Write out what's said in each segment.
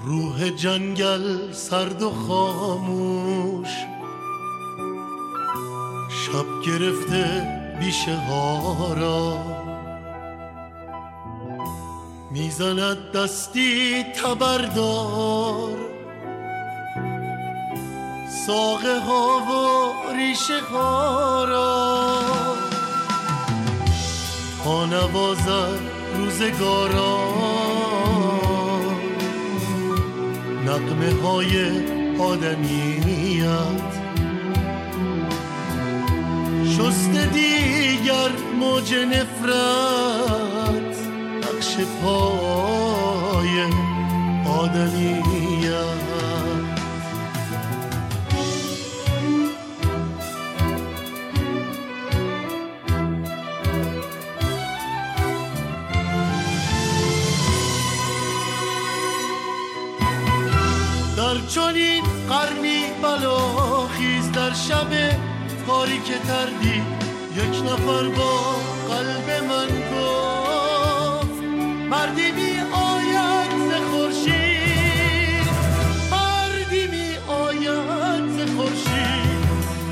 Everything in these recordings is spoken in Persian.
روح جنگل سرد و خاموش، شب گرفته بیشه ها را، میزند دستی تبردار ساقه ها و ریشه ها را، تا نوازد روزگاران نغمه های آدمیت. شسته دیگر موج نفرت نقش پای آدمیت. در چنین قرنی بلاخیز در شب تاریک تردید یک نفر با قلب من گفت مردی می آید ز خورشید، مردی می آید ز خورشید،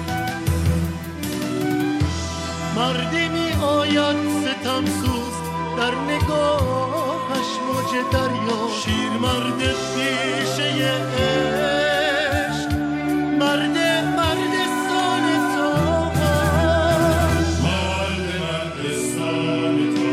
مردی می آید ستمسوز در نگاهش موج دریا. شیر مرد پیشه عشق، مرد سان تو، مرد سان تو.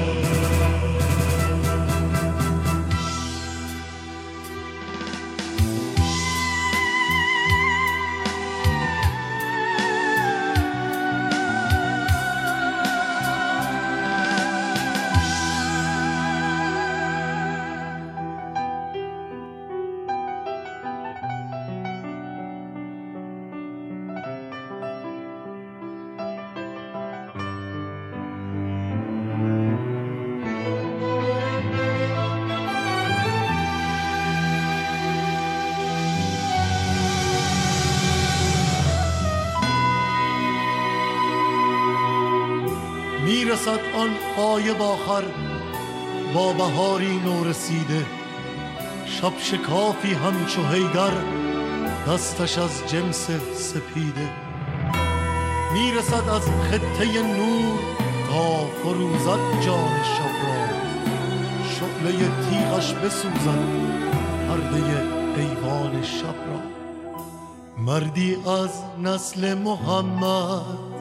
میرسد آن غایب آخر با بهاری نو رسیده، شب شکافی همچو حیدر دستش از جنس سپیده. میرسد از خطه نور تا فروزد جان شب را، شعله تیغش بسوزد پرده ایوان شب را. مردی از نسل محمد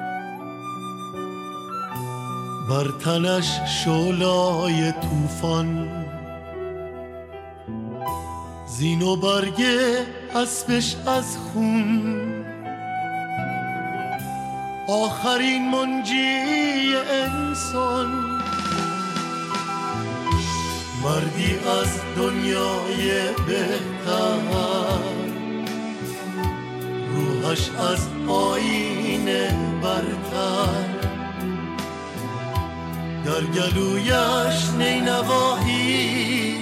بر تنش شعله‌های طوفان، زین و برگه اسبش از خون، آخرین منجی انسان. مردی از دنیای بهتر، روحش از آینه برتر، در گلویش نینوایی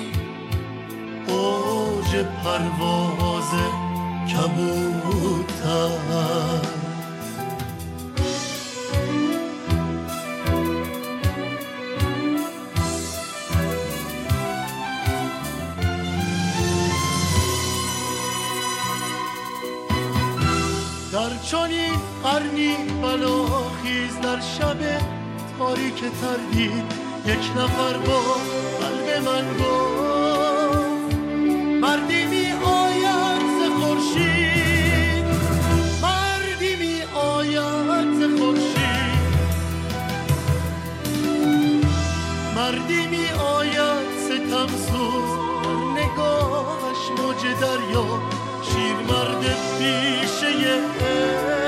اوج پرواز کبوتر. در چنین قرنی بلاخیز در شب تاریک تردید یک نفر با قلب من گفت مردی می آید ز خورشید، مردی می آید ز خورشید، مردی می آید ستمسوز در نگاهش موج دریا. شیر مرد پیشه